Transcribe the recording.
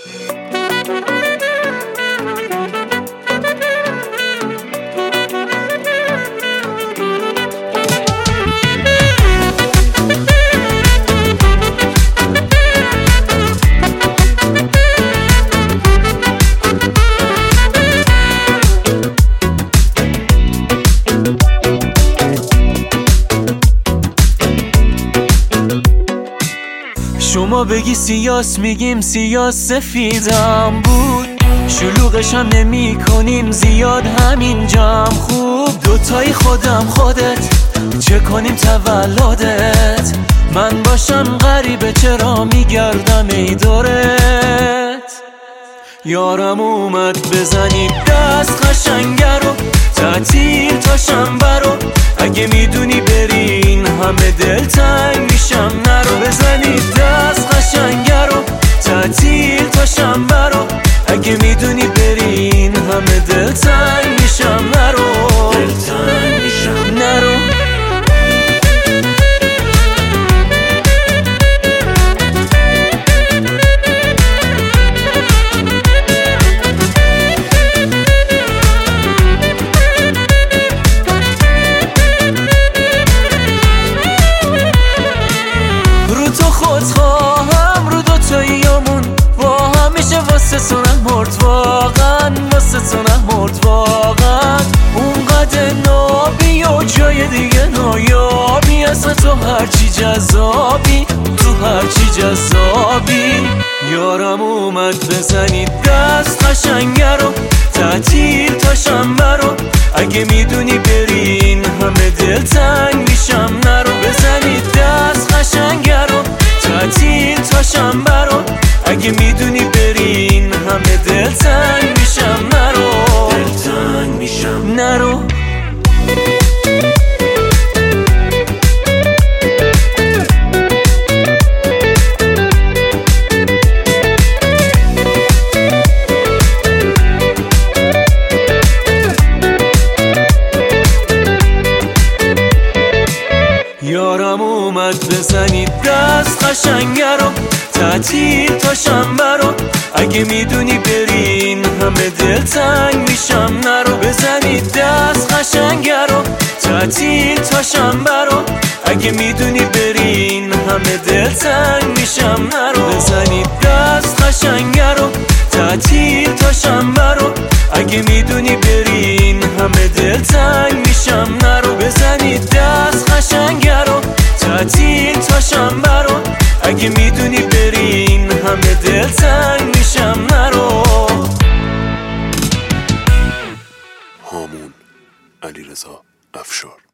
شما بگی سیاس میگیم سیاس سفیدم بود، شلوغشم نمی کنیم زیاد همینجام خوب. دوتایی خودم خودت چه کنیم تولدت، من باشم غریبه چرا میگردم ای دورت. یارم اومد بزنید دست قشنگه رو، تعطیل تا شنبه رو، اگه میدونی برین همه دلتنگ میشم نرو. بزنید دست قشنگه رو، تعطیل تا شنبه رو، اگه میدونی برین همه دلتنگ میشم نرو. دلتنگ میشم نرو. خودخواهم رو دوتاییامون با همیشه واسه تو نمرد واقعا، واسه تو نمرد واقعا. اونقدر نابی و جای دیگه نایابی، اصلا تو هرچی جذابی، تو هرچی جذابی. یارم اومد بزنید دست قشنگه رو، تعطیل تا شنبه رو، اگه میدونی برین همه دلتنگ میشم نرو. بزنید دست قشنگه رو، تعطیل تا شنبه رو، اگه میدونی برین همه دلتنگ میشم نرو. دلتنگ میشم نرو. یارم اومد بزنید دست قشنگه رو، تعطیل تا شنبه رو، اگه میدونی برین همه دلتنگ میشم نرو. بزنید دست قشنگه رو، تعطیل تا شنبه رو، اگه میدونی برین همه دلتنگ میشم نرو. بزنید دست قشنگه رو، تعطیل تا شنبه رو، اگه میدونی برین همه دلتنگ میشم نرو. بزنید دست قشنگه رو، تعطیل تا شنبه رو، اگه میدونی برین همه دلتنگ میشم نرو. هامون علیرضا افشار.